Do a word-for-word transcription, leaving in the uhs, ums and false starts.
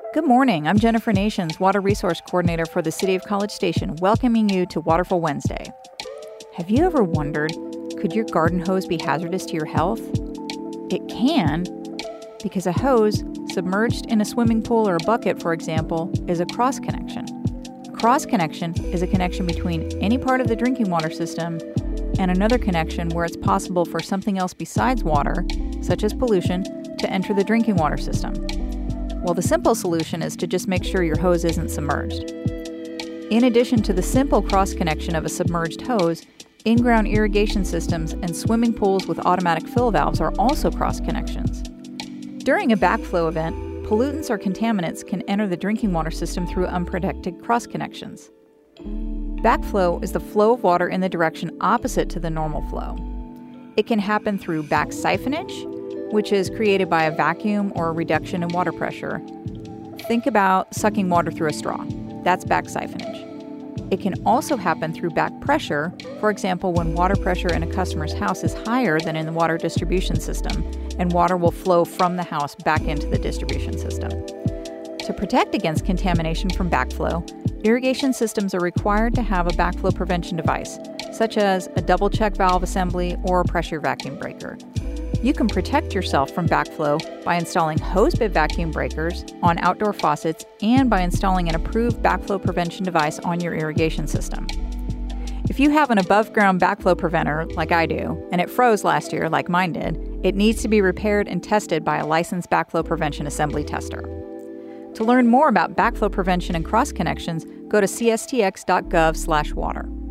Good morning. I'm Jennifer Nations, Water Resource Coordinator for the City of College Station, welcoming you to Waterful Wednesday. Have you ever wondered, could your garden hose be hazardous to your health? It can, because a hose submerged in a swimming pool or a bucket, for example, is a cross connection. A cross connection is a connection between any part of the drinking water system and another connection where it's possible for something else besides water, such as pollution, to enter the drinking water system. Well, the simple solution is to just make sure your hose isn't submerged. In addition to the simple cross-connection of a submerged hose, in-ground irrigation systems and swimming pools with automatic fill valves are also cross-connections. During a backflow event, pollutants or contaminants can enter the drinking water system through unprotected cross-connections. Backflow is the flow of water in the direction opposite to the normal flow. It can happen through back siphonage, which is created by a vacuum or a reduction in water pressure. Think about sucking water through a straw. That's back siphonage. It can also happen through back pressure, for example, when water pressure in a customer's house is higher than in the water distribution system, and water will flow from the house back into the distribution system. To protect against contamination from backflow, irrigation systems are required to have a backflow prevention device, such as a double check valve assembly or a pressure vacuum breaker. You can protect yourself from backflow by installing hose bib vacuum breakers on outdoor faucets and by installing an approved backflow prevention device on your irrigation system. If you have an above-ground backflow preventer, like I do, and it froze last year, like mine did, it needs to be repaired and tested by a licensed backflow prevention assembly tester. To learn more about backflow prevention and cross connections, go to c s t x dot gov slash water.